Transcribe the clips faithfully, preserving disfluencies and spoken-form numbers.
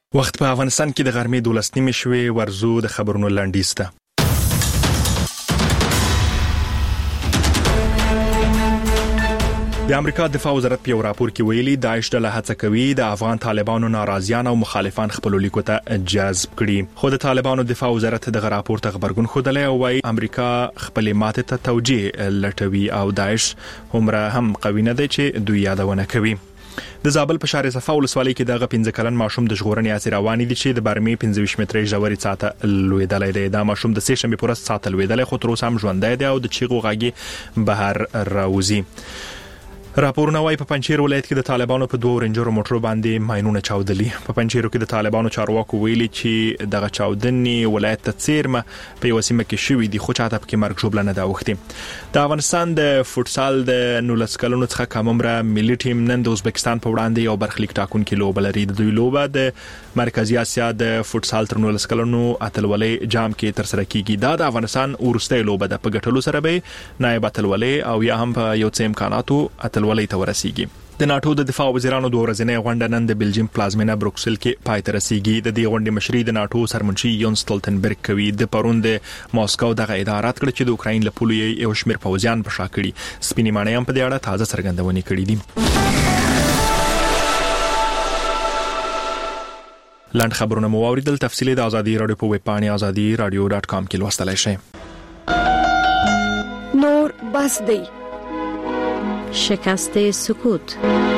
وخت په افغانستان کې د غرمې دولس نیمې شوې ورزو د خبرونو لنډیز ده. د امریکا دفاع وزارت په یو راپور کې ویلي داعش ډله هڅه کوي د افغان طالبانو ناراضیان او مخالفان خپل لیکو ته جذب کړي. خو د طالبانو دفاع وزارت دغه راپور ته خبرګون خوده او وايي امریکا خپل ماته ته توجیه لټوي او داعش همره هم قوي نه دی چې دوی یادونه کوي. د زابل په شهر صفا ولسوالۍ کې دغه پنځه کلن ماشوم د ژغورنې هڅې روانې دي چې د برمې پنځه ویشت مترې ژورې ساته لویدلې دی. دا ماشوم د سه شنبې پر ورځ ساته لویدلې خو تر اوسه هم ژوندی دی او د چیغو غږی بهر راوځي. راپورونه وايي په پنجشیر ولایت کې د طالبانو په دوه رنجرو موټرو باندې ماينونه چاودلي. په پنجشیرو کې د طالبانو چارواکو ویلي چې دغه چاودنې ولایت ته څیرمه په یو سیمه کې شوې دي خو چاته پکې مرګ ژوبله نه دا وختي. د افغانستان د فوتسال د نولس کلونو څخه کممره ملي ټیم نن د ازبکستان په وړاندې یو برخلیک ټاکونکي لوبه لري. د دوی لوبه د مرکزی اسیا د فوتسال تر نولس کلونو اتلولۍ جام کې تر سره کیږي. دا د افغانستان ورسته لوبه ده. په ګټلو سره به نائب اتلولۍ او یا هم په یو څه امکاناتو اتلولۍ ته ورسیږي. د ناتو د دفاع وزیرانو دوه ورځنۍ غونډه نن د بلجیم پلازمینه بروکسل کې پای ته رسیږي. د دې غونډې مشري د ناتو سرمنشي یون سټولتنبرګ کوي. د پرون د ماسکو دغه ادارات کړ چې د اوکراین له پولې یو شمېر پوځیان په شا کړي. سپینې ماڼۍ هم په دې اړه تازه څرګندونې کړې دي. لاند خبرونه مو اوریدل. تفصیلی د ازادي رادیو په ویب پاڼه ازادي رادیو ډاټ کام کې لوستلای شئ. نور بس دی شکست سکوت.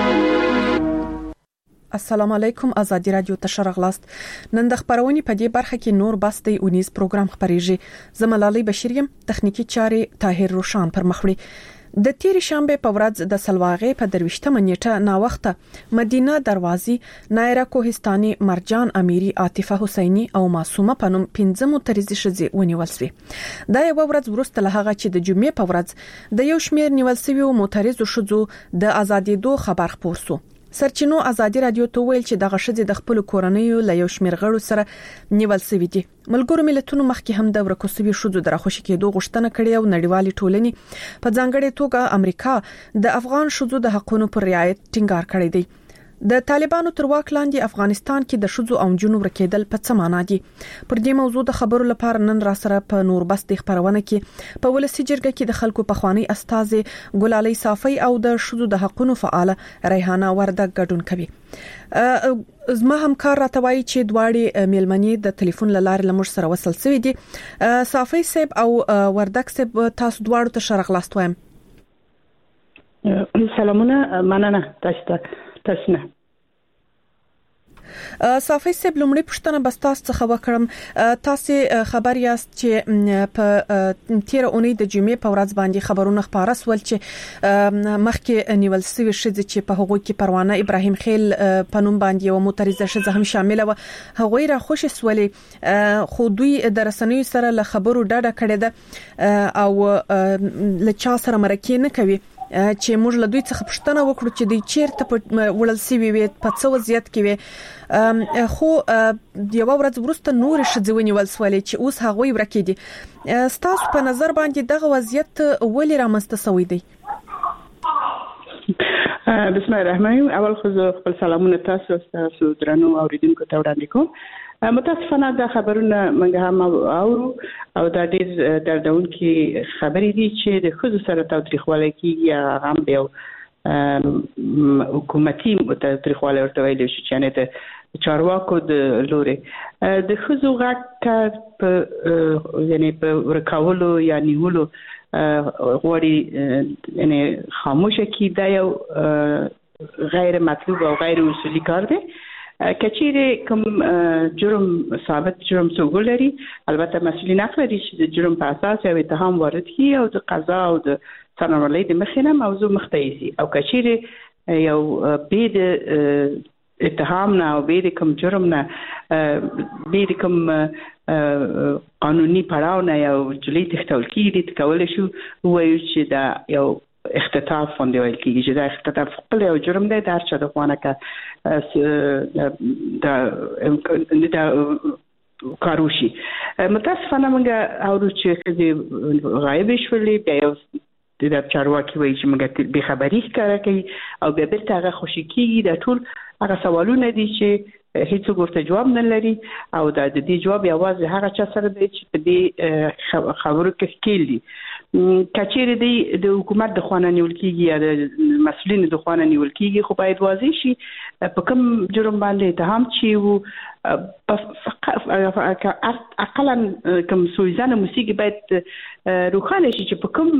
السلام علیکم. ازادي رادیو ته شرغلاست. نن د خبرونې په دې برخه کې نور بس دی اونیز پروګرام خبريږي. زملالي بشریم تخنیکی چاري طاهر روشان پر مخوړي. د تیرې شنبه په ورځ د سلواغې په درويشتمه نیټه نا وخته مدینه دروازي نایرا کوهستاني مرجان اميري عاطفه حسيني او معصومه پنوم پنځه مترزي شزي ونیول شوې. دا یو ورځ وروسته له هغه چې د جمعې په ورځ د یو شمېر نیول شوی مترزو شزو د ازادي دو خبر خپور شو. سرچینو ازادي رادیو ته ویل چې دغه شزي د خپل کورنۍ له یو شمېر غړو سره نیول شوی دي. ملګرو ملتونو مخکې هم د ورکوسوي شذو درخوشي کېدو غوښتنه کړې او نړیوالې ټولنې په ځانګړې توګه امریکا د افغان شذو د حقوقو پر رعایت ټینګار کړی دی. د طالبانو تر واک لاندې افغانستان کې د شذو او جنونو ورکېدل په څه معنا دي؟ پر دې موضوع د خبرو لپاره نن را سره په نور بس د خبرونه کې په ولسی جرګه کې د خلکو په خواني استاد ګلالي صافي او د شذو د حقوقو فعال ریحانه وردګ ګډون کوي. زما همکار راتوي چې دواړي میلمنې د ټلیفون لاره لمر سره وصل شوې دي. صافي صاحب او وردګ صاحب تاسو دواړو ته شرغلاست وایم. سلامونه مننه تاسو ته. تاسو نه صافي صاحب لومړی پوښتنه بس تاسو څخه وکړم. تاسو خبر یاست چې په تیر اونۍ د جمعې په ورځ باندې خبرونه خبره سول چې مخکې نیول شوی شذ چې په هغه کې پروانه ابراهیم خیل پنوم باندې یو مترزه شذ هم شامل و. هغه را خوش سولې خو دوی د رسنیو سره له خبرو ډاډه کړي ده او له چا سره مرکه نه کوي چې موږ له دوی څخه پوښتنه وکړو چې دوی چیرته وړل سوي وي په څو وضعیت کې وي. خو یو ورځ وروسته نور شذونی ول سوالې چې اوس هغه ورکې دي. ستاسو په نظر باندې دغه وضعیت ولې رامنځته شوی دی؟ بسم الله الرحمن الرحیم. اول خو خپل سلامونه تاسو تاسو درنو اوریدونکو ته وړاندې کوم. متاسفانه دا خبرونه موږ هم اورو او دا ډېر دردونکي خبرې دي چې د خود سره تاریخواله کیږي. هغه به حکومتي تاریخواله ورته ویل شي چې نه د چارواکو د لوري د خود غږ په یعنی په ورکاولو یا نیولو غوړي یعنی خاموشه کی دا یو غیر مطلوب او غیر اصولي کار دی. کچېره کوم جرم ثابت جرم څوګل لري البته مسؤلین حق لري چې د جرم په اساس یو اتهام وارد کړي او د قضا او د سرنوشت د مخینه موضوع مختلفي او کچېره یو بيد اتهام نه او بيد کوم جرم نه بيد کوم قانوني پړاو نه یو جلي تختول کیږي د کول شو وایي چې دا یو اختطاف باندې ویل کیږي چې دا اختطاف خپل یو جرم دی. دا چې د خوانه کا دا دا کاروشي. متاسفانه موږ اورو چې غایب شولې بیا یو د چارواکي وایي چې موږ به خبري ښکاره کوي او بیا بیرته هغه خوشی کیږي. دا ټول هغه سوالونه دي چې هیڅ ورته جواب نه لري او د دې جواب یوازې هغه چا سره دی چې په دې خبرو کې ښکیل دي. کچېرې دی د حکومت د خوانه نیول کیږي یا د مسؤلینو د خوانه نیول کیږي خو باید واضح شي په کوم جرم باندې اتهام چي وو اقلا کوم سویزانه موسیقي باید روخانه شي چې په کوم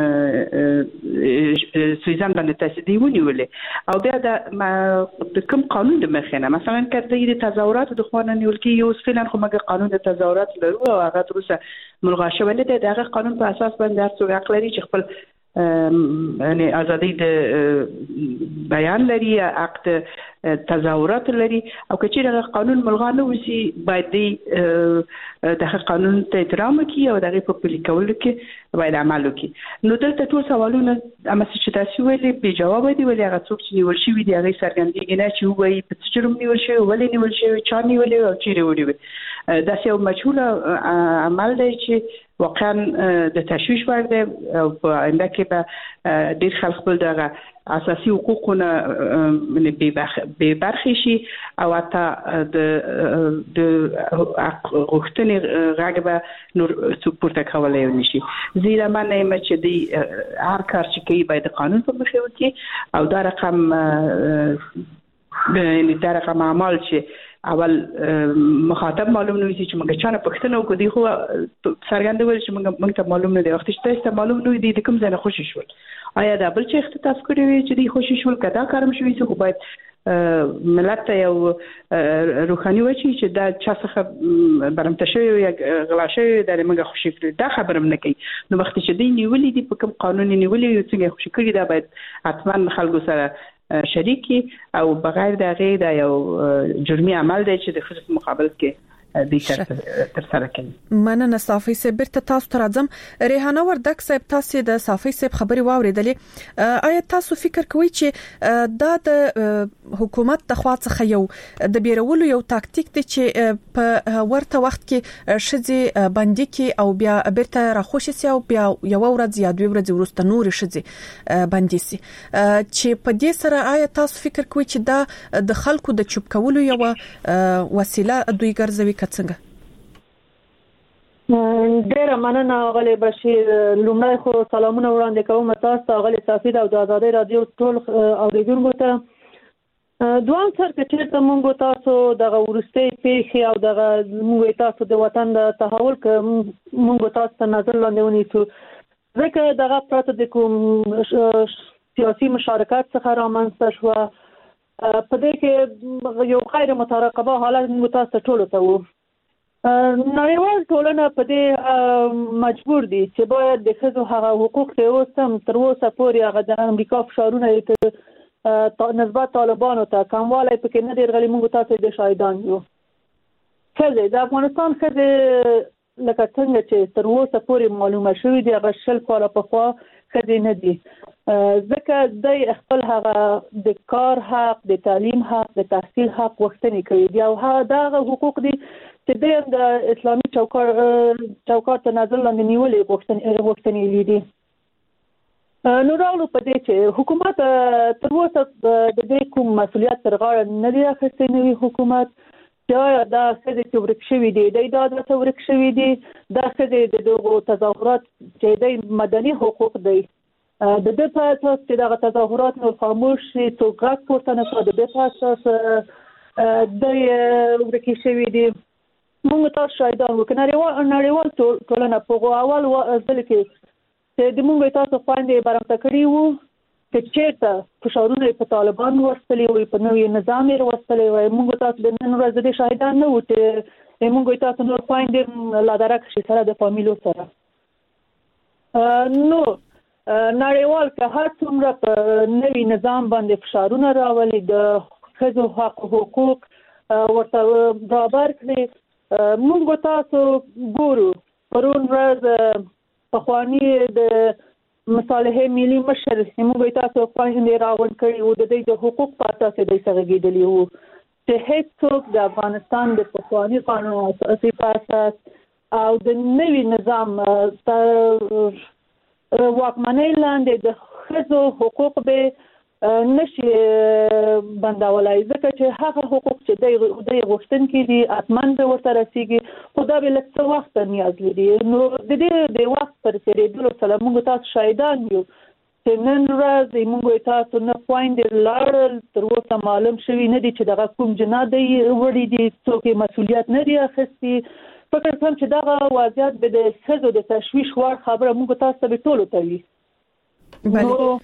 سویزان باندې تاسو دی ونیولې او بیا د کوم قانون د مخینه مثلا کړه د تظاهرات د خوانه نیول کیږي اوس فعلا خو موږ قانون د تظاهرات لرو او هغه تر اوسه ملغا شوی نه دی. دغه قانون په اساس باندې هر څوک حق لري چې خپل یعنی ازادي د بیان لري حق د تظاهرات لري او کچېره قانون ملغا نه وسی باید د قانون ته احترام کوي او دغه په پلي کولو کې باید عمل وکړي. نو دلته ټول سوالونه اما چې تاسو ویلي به جواب دی ولې هغه څوک چې نیول شوی دی هغه سرګندګي نه چې وایي په څه جرم نیول شوی ولې نیول شوی چا نیول او چیرې وړي دا یو مجهول عمل دی چې واقعا د تشویش وړ دی او په انده کې به ډیر خلک خپل دغه اساسي حقوقونه به برخې شي او حتی د د غوښتنې غږ به نور څوک پورته کولی نشي. زیرا من نیم چې دی هر کار چې کوي باید قانون په مخې وکړي او دا رقم یعنی دا رقم اعمال چې اول مخاطب معلوم نه وي چې موږ چانه پښتنه وکړو دی خو څرګندول چې موږ موږ ته معلوم نه دی وخت چې تاسو معلوم نه دی د کوم ځای نه خوشی شول آیا دا بل چې اختلاف کړی وي چې دی خوشی شول کدا کارم شوی څه باید ملت ته یو روحاني وچی چې دا چا څخه برمته شوی یا غلا شوی د موږ خوشی کړی دا خبرم نه کوي. نو وخت چې دی نیولې دی په کوم قانون نیولې یو څنګه خوشی کړی دا باید حتما خلکو سره شریکی او بغیر د هغه د یو جرمي عمل دی چې د خصوص مقابل کې د تر سره کوي. مننه صافي صاحب. برته تاسو ته راځم. ریحانه وردک صاحب تاسو د صافي صاحب خبري واوریدلې. آیا تاسو فکر کوئ چې دا د حکومت د خوا څخه یو د بیرولو یو تاکتیک دی چې په ورته وخت کې شذي باندې کې او بیا برته راخوشي سي او بیا یو ورځ یا دوه ورځې وروسته نور شذي باندې سي چې په دې سره آیا تاسو فکر کوئ چې دا د خلکو د چوپ کولو یو وسیله دوی ګرځوي څنګه؟ ډیر مننه غلي بشیر. لومړی خو سلامونه وړاندې کوم تاسو ته غلي صافي او د آزادۍ رادیو ټول اوریدونکو ته. دوام سره چې موږ تاسو د ورستي پیښې او د موږ تاسو د وطن د تحول ک موږ تاسو ته نظر لاندې ونیسو ځکه دغه پرته د کوم سیاسي مشارکت څخه رامنځته شو په دې کې یو غیر مترقبه حالت موږ تاسو ټول ته وو. نړیوال ټولنه په دې مجبور دي چې باید د ښځو هغه حقوق ته اوسم تر اوسه پورې هغه د امریکا فشارونه ته نسبت طالبانو ته کموالی پکې نه دی راغلی. موږ تاسو د شاهدان یو. ښځې د افغانستان ښځې لکه څنګه چې تر اوسه پورې معلومه شوي دي هغه شل کاله پخوا ښځې نه دي ځکه دوی خپل هغه د کار حق د تعلیم حق د تحصیل حق غوښتنې کوي دي او هغه حقوق دي چې د اسلامي چوکاټ چوکاټ ته نظر لاندې نیولې غوښتنې لیدي. نو راغلو په دې چې حکومت تر اوسه د دې کوم مسؤلیت تر غاړه نه دی اخیستی. نوی حکومت چې دا ښځې چې ورک شوي دي دی دا درته ورک شوي دي دا ښځې د دغو تظاهرات چې دی مدني حقوق دی د دې په اساس چې دغه تظاهرات نور خاموش شي څوک غږ پورته نه کړي د دې په اساس دی ورک شوي دي. موږ تاسو شاهدان وو کنه نړیوال ټولنه په اول ځل کې چې د موږ تاسو باندې برابر کړی وو چې چیرته فشارونه په طالبان ورستلې وي په نوې نظام یې ورستلې وي. موږ تاسو د نن ورځې د شاهدان نه وو چې موږ تاسو نور باندې لا درک شي سره د فامیلو سره. نو نړیوال که هر څومره په نوې نظام باندې فشارونه راولي د ښځو حق حقوق ورته برابر کړي موږ تاسو ګورو پرون ورځ پخوانی د مصالحې ملي مشر موږ تاسو باندې راغون کړی وو د دې د حقوق په اساس د سرګیدلی وو چې هیڅوک د افغانستان د پخوانی قانون اساسي په اساس او د نوي نظام تر واکمنۍ لاندې د ښځو حقوق به نشي بندولای ځکه چې هغه حقوق چې د غوښتن کې دي اتمن به ورته رسیږي خو دا به لږ وخت نیاز لري. نو د دې د وخت پر تیریدلو سره موږ تاسو شاهدان یو چې نن ورځ موږ تاسو نه خويندې لاړل تر اوسه معلوم شوی نه دي چې دغه کوم جنایت دی وړي دي څوک مسؤلیت نه دی اخیستی. فکر کوم چې دغه وضعیت به د ښځو د تشویش وړ خبره موږ تاسو ته ټولو ته وي. بله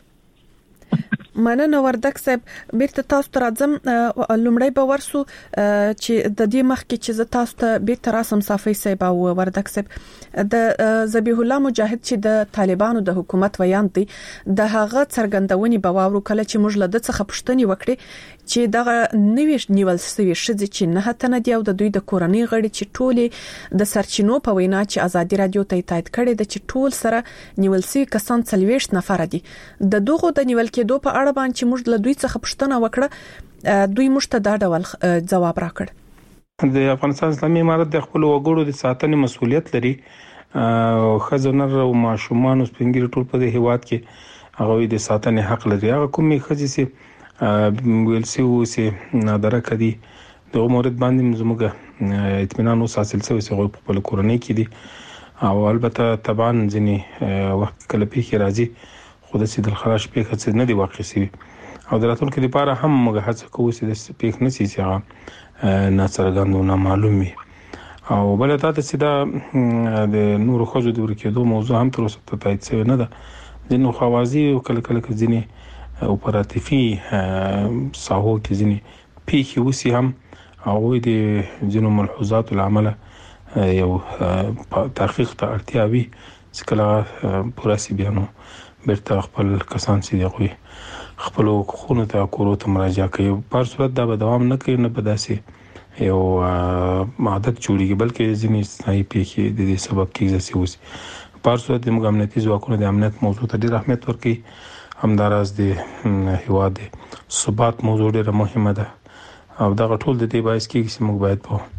مننه وردک صاحب. بیرته تاسو ته راځم. لومړی به ورسو چې د دې مخکې چې زه تاسو ته بیرته راسم صافي صاحب او وردک صاحب د ذبیح الله مجاهد چې د طالبانو د حکومت ویاند دي د هغه څرګندونې به واورو کله چې موږ له د څخه پوښتنې وکړي چې دغه نوې نیول شوی شذ چې نه هتنه دی او د دوی د کورنۍ غړي چې ټول د سرچینو په وینا چې ازادي رادیو ته تایید کړي د چې ټول سره نیول شوی کسان څلوېښت نفر دي. د دغه د نیول کېدو په اړه باندې چې موږ له دوی څخه پوښتنه وکړه دوی موږ ته دا ډول جواب راکړ. د افغانستان اسلامي امارت د خپل وګړو د ساتنې مسؤلیت لري او خزانر او ماشومان او سپینګری ټول په هیواد کې هغه د ساتنې حق لري. هغه کومې خځې چې ویل سی او سي نادره کدي د مورد باندې زموږه اطمینان او حاصل شوی چې په خپل کورنۍ کې دي او البته طبعا ځنی وخت کله پیښه راځي خو د سیدل خراش پیښه څه نه دی واقع شوی او د راتلونکو لپاره هم موږ هڅه کوو چې د پیښ نشي چې هغه ناڅرګند نه معلوم وي. او بل ته چې دا د نور خوځو د ورکېدو موضوع هم تر اوسه تایید شوی نه ده. د نو خوازي او کله کله ځنی اپراتیفي ساحو کې ځنی پیښې وسی هم او د جنو ملحوظات العمل یو تحقیق ته اړتیا وي چې کله پوراسي بیانو بیرته خپل کسان سي دی خپل حقوقونه ته کورو ته مراجعه کوي. په صورت دا به دوام نه کوي نه به داسې یو عادت جوړیږي بلکې ځینې استثنایی پیښې د دې سبب کېږي چې وسی. په صورت د امنیتي ځواکونو د امنیت موضوع ته ډېر اهمیت ورکوي. همداراز د هیواد ثبات موضوع ډېره مهمه ده او دا ټول د دې باعث کېږي چې موږ باید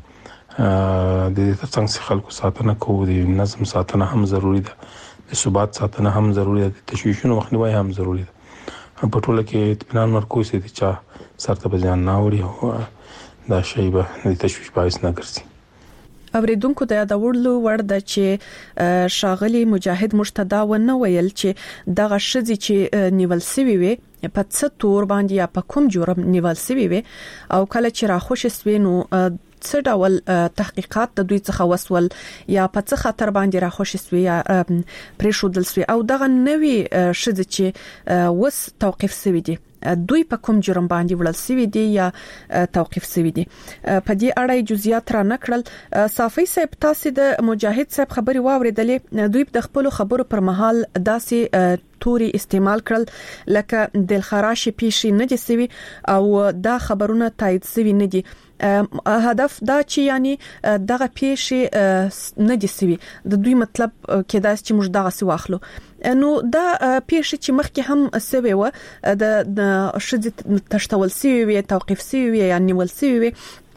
په د دې ترڅنګ خلکو ساتنه کوو. د نظم ساتنه هم ضروری ده، د ثبات ساتنه هم ضروری ده، د تشویشونو مخنیوي هم ضروری ده. په ټوله کې اطمینان ورکوي چې چا سرته به ځان نه وړي او دا شی به د تشویش باعث نه ګرځي. اوریدونکو د یادولو ور د چې شاغلی مجاهد مشتدا و نه ویل چې دغه شذ چې نیول سوي وي په څه تور باندې یا په کوم جرم نیول سوي وي او کله چې راخوش سوینو څه ډول تحقیقات د دوی څخه وسول یا په څه خطر باندې راخوش سوي یا پریښودل سوي او دغه نوي شذ چې وس توقيف سوي دي دوی په کوم جرم باندې وړل سوي دي یا توقيف سوي دي. په دې اړه جزئیات را نکړل. صافي صاحب تاسو د مجاهد صاحب خبري واوریدلې. دوی د خپل خبرو پر مهال داسې توري استعمال کړل لکه د خراشي پیشي نه دي سوي او دا خبرونه تایید سوي نه دي. هدف دا چې یعنی دغه پیشي نه دي سوي د دوی مطلب کې دا چې موږ دغه سی واخلو نو دا پیشي چې مخکې هم سوي و د شذ تشتول سوي وي توقيف سوي وي یا نیول سوي وي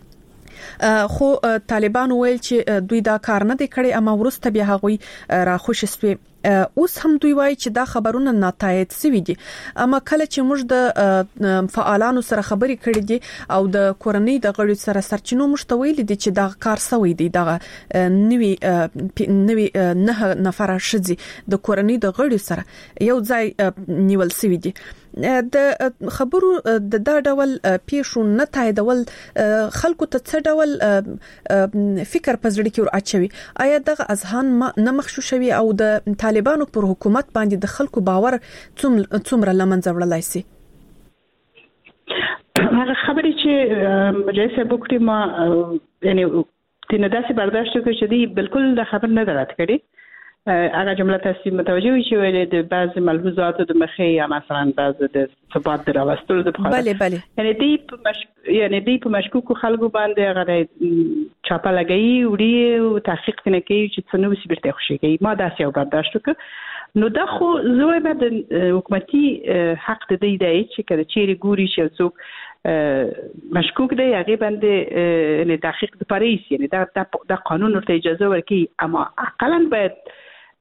خو طالبان ویل چې دوی دا کار نه دی کړی اما ورسته بیا هغوی راخوش سوي. اوس هم دوی وایي چې دا خبرونه ناتایید سوي دي اما کله چې موږ د فعالانو سره خبرې کړې دي او د کورنۍ د غړو سره سرچینو مشتویل دي چې دا کار سوي دي دغه نوي نوي نه نفر شذي د کورنۍ د غړو سره یو ځای نیول سوي دي. د خبرو د دا ډول پیښو نه تاییدول خلکو ته څه ډول فکر پزړی کې ور اچوي؟ آیا دغه اذهان نه مخشوشوي او د طالبانو پر حکومت باندې د خلکو باور څومره لمنځه وړلای شي؟ هغه خبرې چې مجلس بوکټي ما یعنی تنه داسې برداشت کوي چې دی بالکل د خبر نه درات کړي. هغه جمله تاسو متوجه وي چې ویل د بعض ملحوظات د مخې یا مثلا بعض د ثبات دراوستلو د بخاره بله بله یعنی دی په مش... یعنی دی په مشکوکو خلکو باندې هغه چاپه لګي وړي او تحقیق نه کوي چې څنګه وسی برته خوشي کوي. ما داسې یو برداشت وکړ نو دا خو زوی به د حکومتي حق د دی دی چې کله چیرې ګوري چې څوک مشکوک دی هغه باندې نه تحقیق د پاریس یعنی دا د قانون ورته اجازه ورکړي اما اقلا باید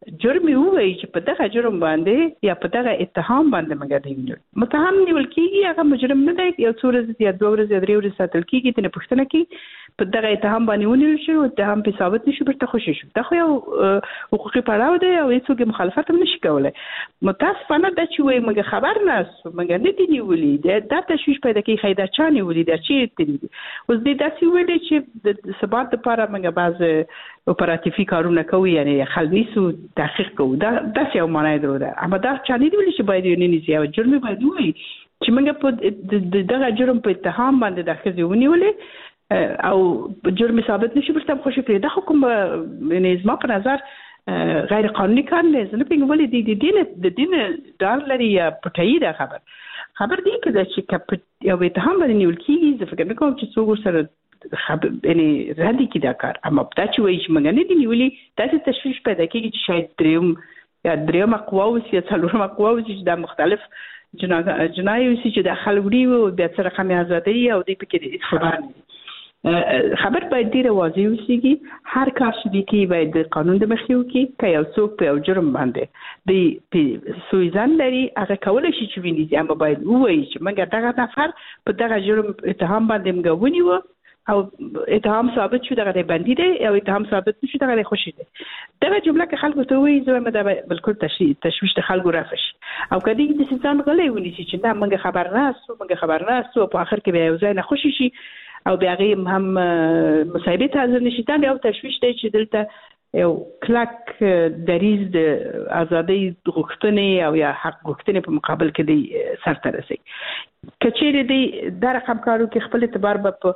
جرم وایي چې په دغه جرم باندې یا په دغه اتهام باندې موږ دی متهم نیول کیږي هغه مجرم نه دی یو څو ورځې یا دوه ورځې درې ورځې ساتل کیږي ته پوښتنه کوي په دغه اتهام باندې ونیول شي او اتهام په ثابت نشي برته خوشی شو دا خو یو حقوقي پړاو دی او هیڅوک مخالفت هم نشي کولای متاسفانه دا چې وایي موږ خبر نه سو موږ نه دی نیولې دا تشویش پیدا کوي خیدا چا نیولې دا چې تدلی اوس دې داسې ویل چې د ثبات لپاره موږ بعض اپراتیفي کارونه کوي یعنی خلنیسو تحقیق کوو دا داسې یو معنی درلوده اما دا چا نه دی ویل چې باید یې نه نیسي او جرم باید وایي چې موږ په دغه جرم په اتهام باندې د ښځې ونیولې او جرم ثابت نشي برته خوشی کړی دا حکم یعنی زما په نظر غیر قانوني کار نه زه نه پوهیږم ولې د دین د دین ډار لري یا پټایي دا خبر خبر دی که چې کپ یو اتهام باندې نیول کیږي زه فکر نه کوم چې څوک ورسره خبر یعنی راځي کی دا کار اما دا چې وایي چې موږ نه دی نیولې داسې تشویش پیدا کیږي چې شاید دریم یا دریم قوا او یا څلورم قوا چې دا مختلف جنایي وسی چې د خلګړي او د سره خمه ازادي او د پکې خبر نه خبر باید ډیر واضح وسیږي هر کار چې دی کې باید د قانون د مخې وکړي که یو څوک په یو جرم باندې د سویزن لري هغه کولای شي چې ویني اما باید ووایي چې موږ دغه نفر په دغه جرم اتهام باندې موږ ونیو او اتهام ثابت شو دغه باندې دی او اتهام ثابت نشو دغه خوشی دی دغه جمله که خلکو ته وایي زه مې دا بالکل تشویش د خلکو رافش او کدی د سیستم غلې ونیسي چې نه موږ خبر نه سو موږ خبر نه سو په اخر کې به یو ځای نه خوشی شي او بیا غي هم مصايبه حاضر نشي دا یو تشویش دی چې دلته یو کلک دریز د ازادي غوښتنې او یا حق غوښتنې په مقابل کې دی سرته رسي کچېره دی د رقم کارو کې خپل اعتبار په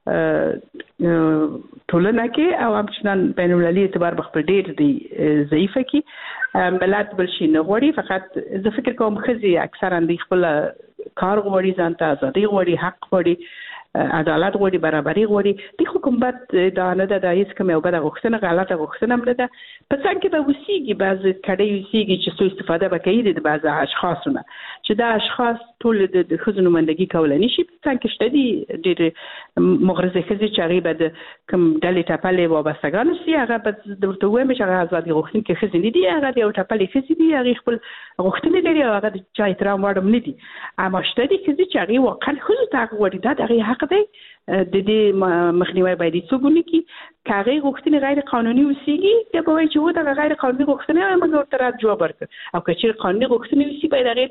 ټولنه کې او همچنان بین المللي اعتبار خپل ډیر دی ضعیفه کې ملت بل شي نه غوړي فقط زه فکر کوم خزي اکثرا دی خپل کار غوړي ځانته ازادي غوړي حق غوړي عدالت غوړي برابرۍ غوړي د حکومت دا نه ده د هیڅ کوم یو بده غوښتنه غلطه غوښتنه نه ده په څنګه کې به وسیږي بعض کړي وسیږي چې سو استفاده وکړي د بعض اشخاصونه چې دا اشخاص ټول د خزونو مندګي کولای نشي په څنګه کې شته دي ډېر مغرضه خزي چې هغه به کوم ډلې ټاپلې وابستګان شي هغه به درته وایم چې هغه ازادي غوښتن کې خزي نه دي هغه یو ټاپلې خزي دي هغه خپل غوښتنې لري هغه د چا احترام وړم نه دي اما شته دي خزي چې هغه واقعا خزو ته وړي دا هغه حق دی د دې مخنیوي باید څوګونی کی کاغه غوښتنې غیر قانوني وسیږي دا به وایي چې و دا غیر قانوني غوښتنې موږ ورته جواب ورکړو او که قانوني غوښتنې وسی باید هغه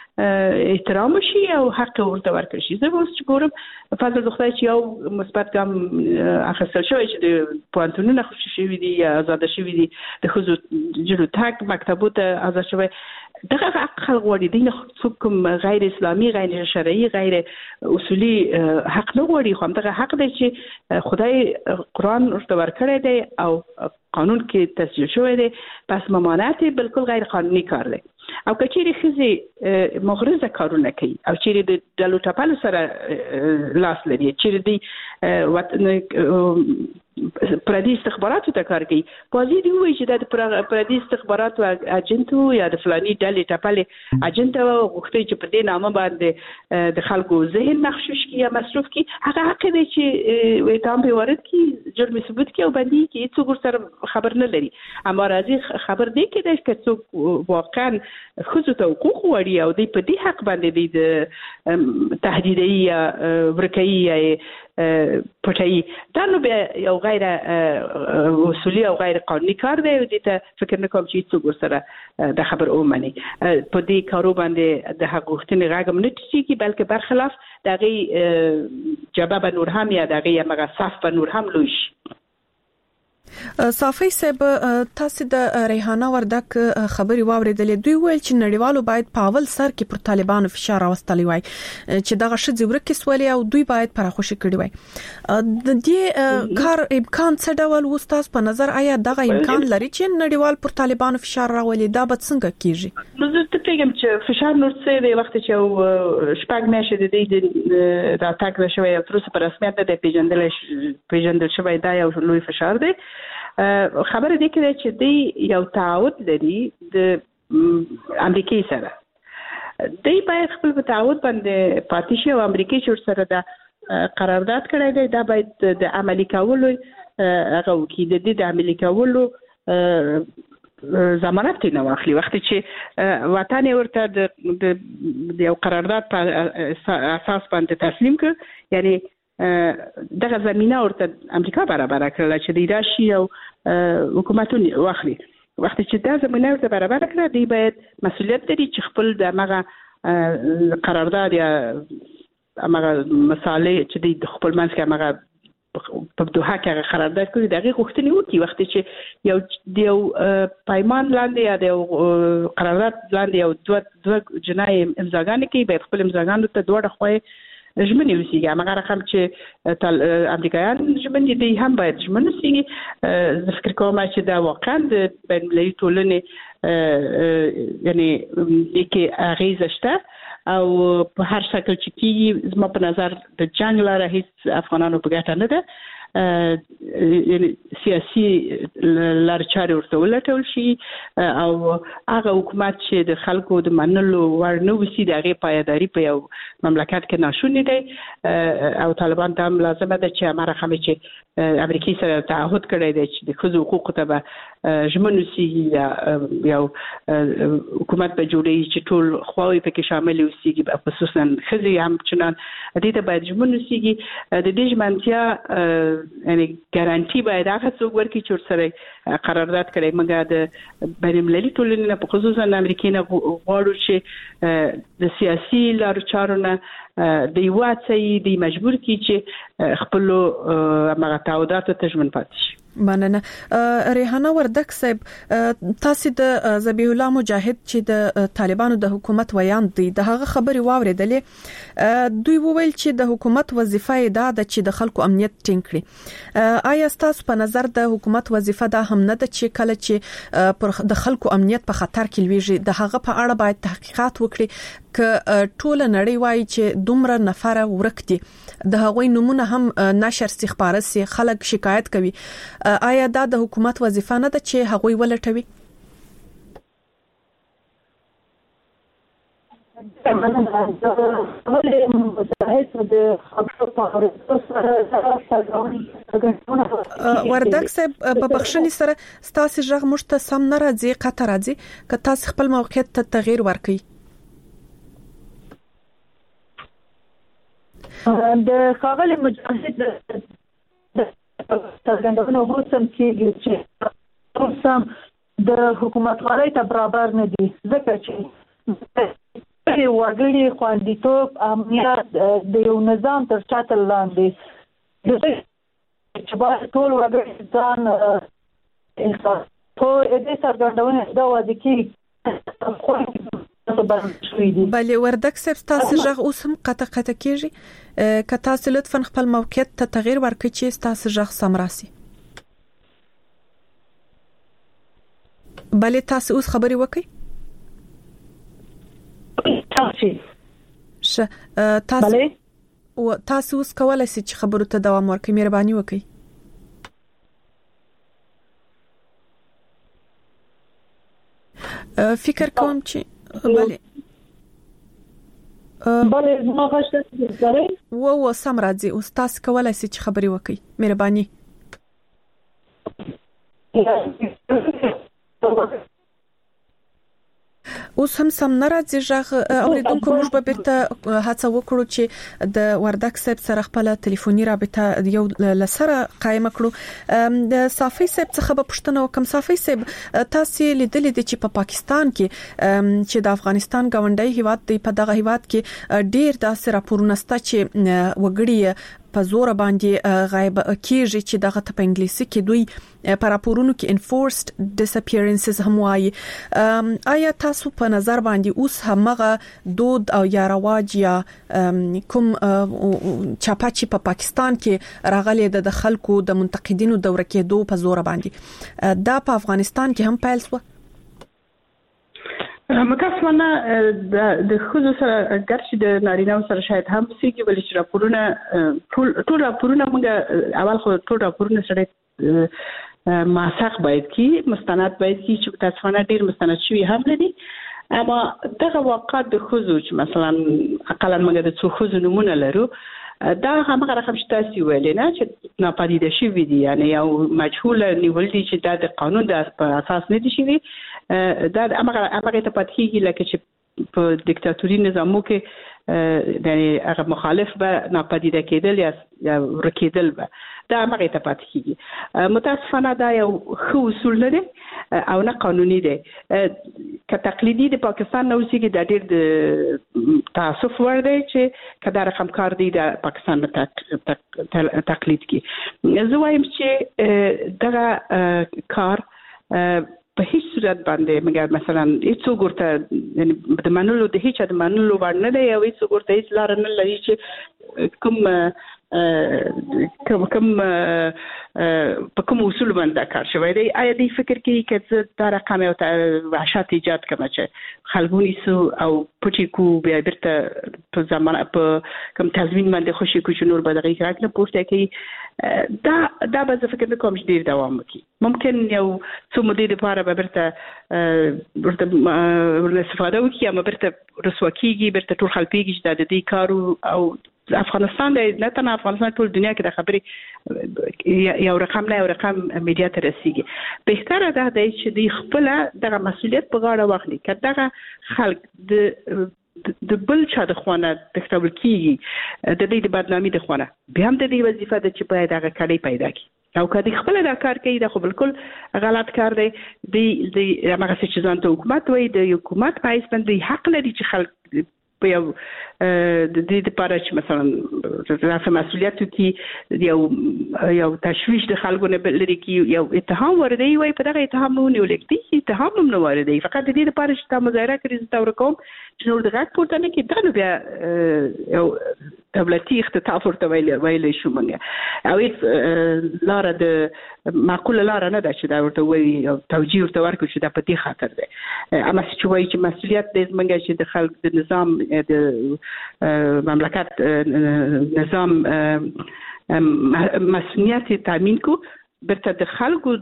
ته احترام شي او حق ورته ورکړي شي زه اوس چې ګورم فضل د خدای چې یو مثبت ګام اخیستل شوی چې د پوهنتونونو خوشی شوی دي یا آزاد شوی دي د خزو جلو تک مکتبو ته آزاد شوی دغه حق خلق غوړي دین حکم غیر اسلامي غیر شرعي غیر اصولي حق نه غوړي خو دغه حق دی چې خدای قرآن ورته ورکړی دی او قانون کې تسجیل شوی دی پس ممانعت بالکل غیر قانوني کار دی او کچېری خزي مغرضه کارونه کوي او چیرې د ډلو ټاپل سره لاس لري چیرې دی وطن پردي استخباراتو ته کار کوي پوزي دی وایي چې د پردي استخباراتو اجنټو یا د فلاني ډلې ټاپلې اجنټ غوښتي چې په دې نامه باندې د خلکو ذهن مخشوش کی یا مصرف کی هغه حق دی چې اتهام به وارد کی جرم ثبوت کی او باندې کی څوک سره خبر نه لري اما راځي خبر دی کې چې څوک واقعا خصوصا ته حقوق وړي او د په دې حق باندې د تهدیدي یا ورکړي یا پټي دا نو یو غیر اصولي او غیر قانوني کار دی او د فکر نه کوم چې څوک سره د خبر اومني په دې کارو باندې د حق غوښتنې غاګم نه تشي بلکې برخلاف دغه جواب نور هم یا دغه مغه صف په نور هم لوش صافي صاحب تاسو د ریحانه وردک خبري واوریدلې دوی ویل چې نړیوالو باید په اول سر کې پر طالبانو فشار راوستلی وای چې دغه شذ ورکه سوالي او دوی باید پرخوشي کړی وای د دې کار امکان څه ډول وستاس په نظر آیا دغه امکان لري چې نړیوال پر طالبانو فشار راولي دا به څنګه کیږي نو زه ته پیغام چې فشار نور څه دی وخت چې شپږ میاشتې د دې د اتاک شوی او تر اوسه په رسمیت د پیژندل پیژندل شوی دا یو لوی فشار دی خبره دې کې چې دی یو تعهد لري د امریکای سره دی باید خپل تعهد باندې پاتې شي او امریکای شور سره د قرارداد کړی دی دا باید د عملي کولو هغه وکړي د دې د عملي کولو ضمانت نه واخلي وخت چې وطن ورته د یو قرارداد په اساس باندې تسلیم کړ یعنی دغه زمينه ورته امریکا برابر کړل چې د راشي او حکومتونه واخلي وخت چې دا زمينه ورته برابر کړه دی باید مسؤلیت لري چې خپل د هغه قرارداد یا هغه مسالې چې د خپل منځ کې هغه په دوه کې قرارداد کوي دغه غوښتنې وکړي وخت چې یو د یو پایمان لاندې یا د قرارداد لاندې یو دوه دوه جنایي امضاګانې کوي به خپل امضاګانو ته دوه خوې ژمنې وسیږي هغه رقم چې امریکایان ژمنې دي هم باید ژمنې وسیږي زه فکر کوم چې دا واقعا د بین المللي ټولنې یعنی د کې اغیزه شته او په هر شکل چې کیږي زما په نظر د جنگ لاره هیڅ افغانانو په ګټه نه ده یعنی سیاسي لارچاري ورته ولټول شي او هغه حکومت چې د خلکو د منلو وړ نه وسی د هغه پایداري په یو مملکت کې ناشونی دی او طالبان ته هم لازمه ده چې امر خمه چې امریکای سره تعهد کړی دی چې د خزو حقوق ته به ژمنو سي یا یو حکومت به جوړي چې ټول خواوې پکې شامل وسیږي خصوصا خزي هم چنان دې ته باید ژمنو سيږي د دې ژمنتیا یعنی ګارانټي باید هغه څوک ورکړي چې سره قرارداد کړي مګر د بین المللي ټولنې په خصوصا امریکای نه غواړي چې د سیاسي لارو چارو نه د یواتې د مجبور کی چې خپل هغه تعهدات ته ژمن پاتې شي مننه ریحانه وردک صاحب تاسو د ذبیح الله مجاهد چې د طالبانو د حکومت ویاند دي د هغه خبري واوریدلې دوی وویل چې د حکومت وظیفه ده چې د خلکو امنیت ټینګ کړي آیا تاسو په نظر د حکومت وظیفه ده هم نه ده چې کله چې پر د خلکو امنیت په خطر کې لويږي د هغه په اړه باید تحقیقات وکړي ک ټول نړۍ وايي چې دومره نفر ورک دي د هغوی نمونه هم نشر سي خبره سي خلک شکایت کوي آیا دا د حکومت وظیفه نه ده چې هغوی ولټوي وردک صاحب په بخښنې سره ستاسو ژغ مشته سم نه راځي قطر راځي که تاسو خپل موقعیت ته تغییر ورکړئ د خاغلی مجاهد د څرګندونو هوسم کېږي چې هوسم د حکومت غړي ته برابر نه دي ځکه چې وګړي خوندیتوب امنیت د یو نظام تر چتر لاندې د چې باید ټول وګړي ځان انصاف په دې څرګندونه دا وایي چې بله وردک صاحب تاسو ژغ اوس هم قطع قطع کیږي که تاسو لطفا خپل موقعیت ته تغییر ورکړئ چې تاسو ژغ سم راسي بله تاسو اوس خبري وکړئ تاسو ش تاسو او تاسو اوس کولای شئ چې خبرو ته دوام ورکړئ مهرباني وکړئ فکر کوم چې بله بله ما غواړم چې و و سم راځي او تاسو کولای شئ چې خبري وکړئ مهرباني اوس هم سم ناراضي ژغ اوریدونکو موږ به بیرته هڅه وکړو چې د وردک صاحب سره خپل ټلیفوني رابطه یو لسره قائم کړو د صافي صاحب څخه به پوښتنه وکم صافي صاحب تاسو لیدلې دي چې په پاکستان کې چې د افغانستان غونډي هیواد دی په دغه هیواد کې ډیر داسې راپورونه ستا چې وګړي په زور باندې غایب کیږي چې دغه په انګلیسي کې دوی په راپورونو کې enforced disappearances هم وایي آیا تاسو په نظر باندې اوس همغه دود او یا رواج یا کوم چاپاچی په پاکستان کې راغلي د خلکو د منتقدینو دوره کې دوه په زور باندې دا په افغانستان کې هم پیل شو متاسفانه د خزو سره ګرځي د نارینه سره شاید هم سيږي ولې چې راپورونه ټول ټول راپورونه موږ اول خو ټول راپورونه سره ماسخ باید کی مستند باید کی چې متاسفانه ډیر مستند شوی هم لري اما دغه واقعات د خزو چې مثلا اقلا موږ د څو خزو نمونه لرو دا هغه رقم چې تاسو ویل نه چې ناپدیده شوی دی یعنی یو مجهول نیول دي چې د قانون د اساس نه دي شوی دا هغه هغه ته پاتېږي لکه چې په دیکتاتوري نظامو کې د هغه مخالف به ناپدیده کېدل یا ورکېدل به دا هغه ته پاتېږي متاسفانه دا یو خو اصول نه دی او نه قانوني دی که تقلیدي د پاکستان نو سیګي د ډېر د تاسف ور دی چې کدا رقم کار دی د پاکستان نه تقلید کی زه وایم چې دغه کار په هیڅ صورت باندې مګر مثلا هیڅ ورته یعنی د منلو د هیڅ د منلو باندې نه یو هیڅ ورته هیڅ لار نه لري چې کوم کوم کوم په کوم اصول باندې کار شوی دی آیا دی فکر کوي چې دا رقم او وحشت ایجاد کوي چې خلګونی سو او پټی کو بیا برته په زمانه په کوم تضمین باندې خوشي کو چې نور به دغه کار نه پورته کوي دا دا به زه فکر کوم چې ډیر دوام وکړي ممکن یو څو مودې لپاره به برته ورته استفاده وکړي اما برته رسوا کیږي برته ټول خلپیږي چې د دې کارو او افغانستان د نه تنه افغانستان ټول دنیا کې د خبرې یو رقم نه یو رقم میډیا ته رسیږي بهتره ده چې د خپل دغه مسولیت په غاړه واخلي کله خلک د د بل چا د خوانه تختول کیږي د دې د بدنامي د خوانه به هم د دې وظیفه ده چې باید هغه کړي پیدا کړي او کله خپل دا کار کوي دا خو بالکل غلط کار دی د د هغه چې ځان ته حکومت وای د حکومت پایس باندې حق لري چې خلک په یو د دې لپاره چې مثلا راسه مسؤلیت کې یو یو تشویش د خلکو نه لري کې یو اتهام ورده وي په دغه اتهام نه ولګتي اتهام نه ورده فقط د دې لپاره چې تا مظاهره کړی تا ورکوم چې نور دغه پورته نه کې دا نو بیا یو دولتي اختطاف ورته ویل ویل شو مونږه او لاره د معقوله لاره نه ده چې دا ورته وایي او توجیه ورته ورکړي چې دا په دې خاطر ده اما چې وایي چې مسؤلیت دې مونږه چې د خلک د نظام د مملکت نظام مسؤلیت تامین کو برته د خلکو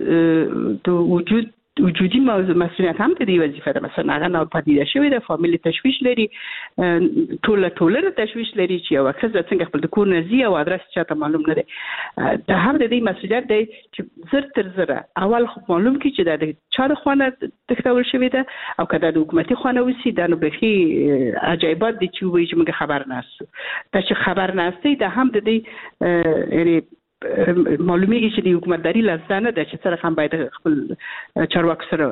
د وجود وجودي مسؤلیت هم د دې وظیفه ده مثلا هغه نو پدیده شوی د فامیلی تشویش لري ټول ټول تشویش لري چې یو ښځه څنګه خپل د کور نزي او ادرس چاته معلوم نه دی دا هم د دې مسؤلیت دی چې زر تر زر اول خو معلوم کی چې د چا د خونه تختول شوی ده او کله د حکومتي خونه وسی د نو بخي عجایبات دي چې وایي چې موږ خبر نه اسو دا چې خبر نه استي دا هم د دې یعنی معلومیږي چې د حکومتداري لاسانه ده چې سره هم باید خپل چارواکو سره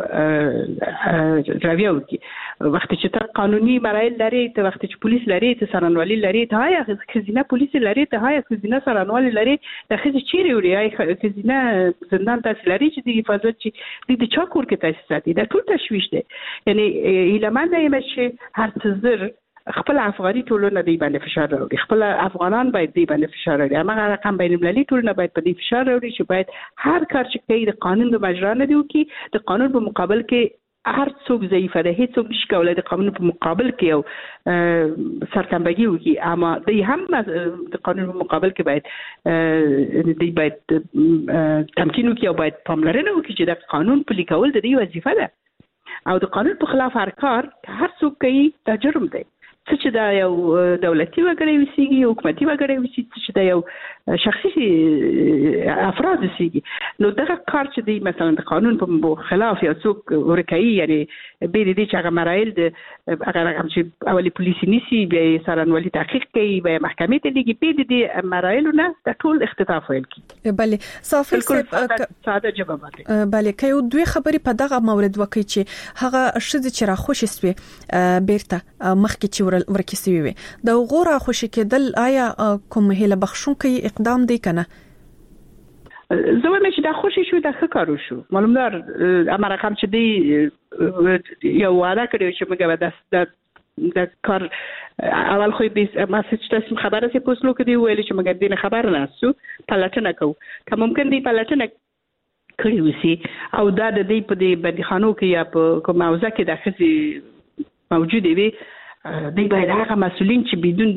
راویو کی وخت چې ته قانوني مراحل لري ته وخت چې پولیس لري ته سرانوالي لري ته هاي خزینه پولیس لري ته هاي خزینه سرانوالي لري ته خزي چیرې وړي هاي خزینه زندان تاسو لري چې د حفاظت چې د چا کور کې تاسو ساتي دا ټول تشويش دی یعنی ایلمان نه یم چې هر څه زر خپل افغاني ټولنه دی باندې فشار راوړي خپل افغانان باید دی باندې فشار راوړي هغه رقم بین المللي ټولنه باید په دې فشار راوړي چې باید هر کار چې کوي د قانون په مجرا نه دی وکي د قانون په مقابل کې هر څوک ضعیف دی هیڅ څوک نشي کولای د قانون په مقابل کې یو سرتنبګي وکي اما دی هم د قانون په مقابل کې باید دی باید تمکین وکي او باید پاملرنه وکي چې د قانون پلي کول د دې وظیفه ده او د قانون په خلاف هر کار هر څوک کوي دا جرم دی چې دا یو دولتي وګړي وسیږي حکومتي وګړي وسیږي چې دا یو شخصي افراد وسیږي نو دغه کار چې دی مثلا د قانون په خلاف یو څوک ورکوي یعنی به دې چې هغه مراحل د هغه رقم چې اولی پولیس نیسي بیا سرانوالي تحقیق کوي بیا محکمې ته لګي په دې مراحلونه د ټول اختطاف ویل کی بله صافي ساده جواب دی بله که یو دوی خبرې په دغه مورد وکړي چې هغه شذ چې را خوشي سوي بیرته مخکې چې ورکیسي وي د غوړه خوشي کېدل آیا کوم هله بخښونکي اقدام دی کنه زه وایم چې دا خوشي شو دا ښه کارو شو معلومدار امر رقم چې دی یو وعده کړی چې موږ د د کار اول خو دې مسج تاسو خبره سي پوسلو کې دی ویل چې موږ دې خبر نه اسو پلاتنه کو که ممکن دی پلاتنه کړی وسی او دا د دې په دې بدخانو کې یا په کوم موضوع کې د خزي موجود وي دی باید هغه مسؤلین چې بدون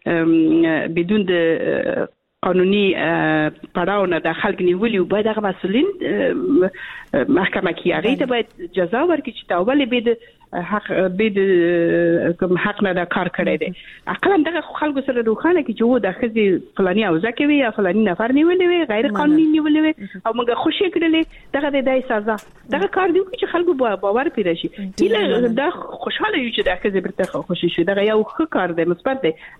د بدون د قانوني پړاو نه د خلک نیولي باید هغه مسؤلین محکمه کې هغه ته باید جزا ورکړي چې تاول به د حق به د کوم حق نه دا کار کړی دی عقل دغه خلکو سره روخانه کې چې و د خزي فلاني او ځکه وی یا فلاني نفر نیولې وی غیر قانوني نیولې وی او موږ خوشی کړلې دغه د دای سزا دغه کار دی چې خلکو باور پیدا شي دا خوشاله یو چې د خزي برته خوشی شي دغه یو ښه کار دی مثبت دی